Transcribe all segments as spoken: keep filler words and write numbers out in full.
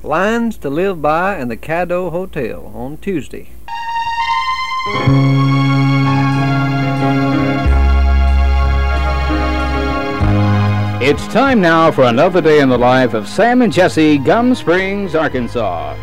Lines to Live By in the Caddo Hotel on Tuesday. It's time now for another day in the life of Sam and Jesse, Gum Springs, Arkansas.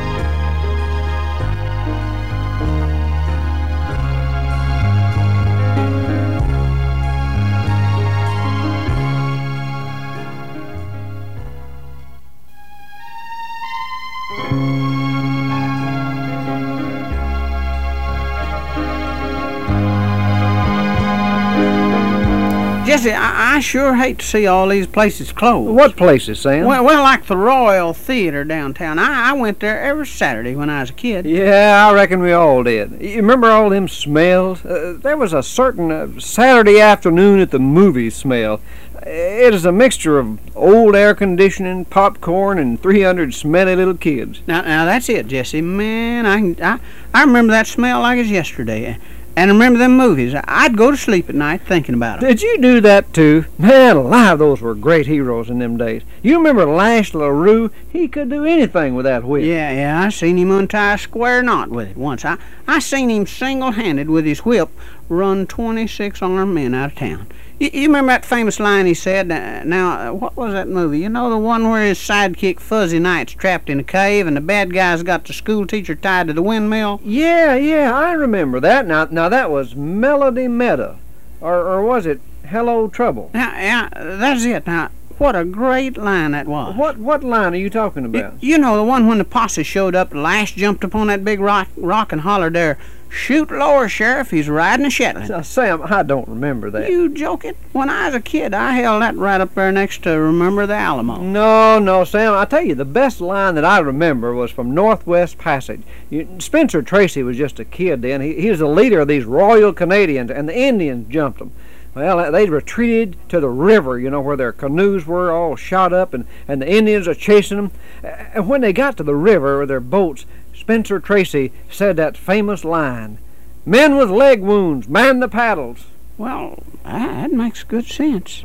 Jesse, I, I sure hate to see all these places closed. What places, Sam? Well, well, like the Royal Theater downtown. I, I went there every Saturday when I was a kid. Yeah, I reckon we all did. You remember all them smells? Uh, there was a certain uh, Saturday afternoon at the movies smell. It is a mixture of old air conditioning, popcorn, and three hundred smelly little kids. Now, now that's it, Jesse. Man, I, I, I remember that smell like it's yesterday. And remember them movies. I'd go to sleep at night thinking about them. Did you do that too? Man alive, those were great heroes in them days. You remember Lash LaRue? He could do anything with that whip. Yeah, yeah, I seen him untie a square knot with it once. I, I seen him single-handed with his whip run twenty-six armed men out of town. You, you remember that famous line he said? Uh, now, uh, what was that movie? You know, the one where his sidekick Fuzzy Knight's trapped in a cave and the bad guy's got the school teacher tied to the windmill? Yeah, yeah, I remember that. Now, now that was Melody Meta. Or, or was it Hello Trouble? Yeah, yeah, that's it. Now, what a great line that was. What what line are you talking about? Y you know, the one when the posse showed up, Lash jumped upon that big rock, rock and hollered there, "Shoot lower, Sheriff, he's riding a Shetland." Now, Sam, I don't remember that. You joking? When I was a kid, I held that right up there next to Remember the Alamo. No, no, Sam, I tell you, the best line that I remember was from Northwest Passage. You, Spencer Tracy was just a kid then. He, he was the leader of these Royal Canadians, and the Indians jumped them. Well, they retreated to the river, you know, where their canoes were all shot up, and, and the Indians are chasing them. And when they got to the river with their boats, Spencer Tracy said that famous line, "Men with leg wounds, man the paddles." Well, that makes good sense.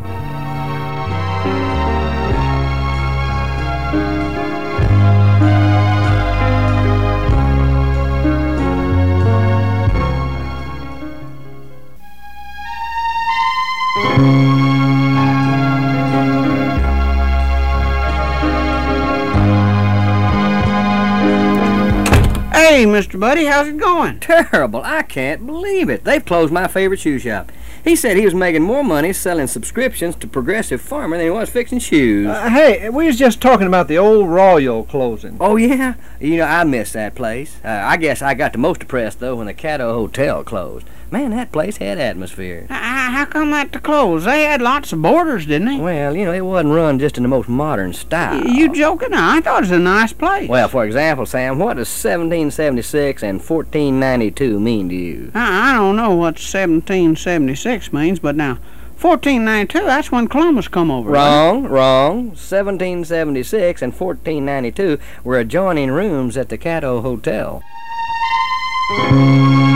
Hey, Mister Buddy, how's it going? Terrible. I can't believe it. They've closed my favorite shoe shop. He said he was making more money selling subscriptions to Progressive Farmer than he was fixing shoes. Uh, hey, we was just talking about the old Royal closing. Oh, yeah? You know, I missed that place. Uh, I guess I got the most depressed, though, when the Caddo Hotel closed. Man, that place had atmosphere. Uh, how come that to close? They had lots of boarders, didn't they? Well, you know, it wasn't run just in the most modern style. Y you joking? I thought it was a nice place. Well, for example, Sam, what does seventeen seventy-six and fourteen ninety-two mean to you? I, I don't know what seventeen seventy-six means, but now, fourteen ninety-two, that's when Columbus come over. Wrong, right? wrong. seventeen seventy-six and fourteen ninety-two were adjoining rooms at the Caddo Hotel.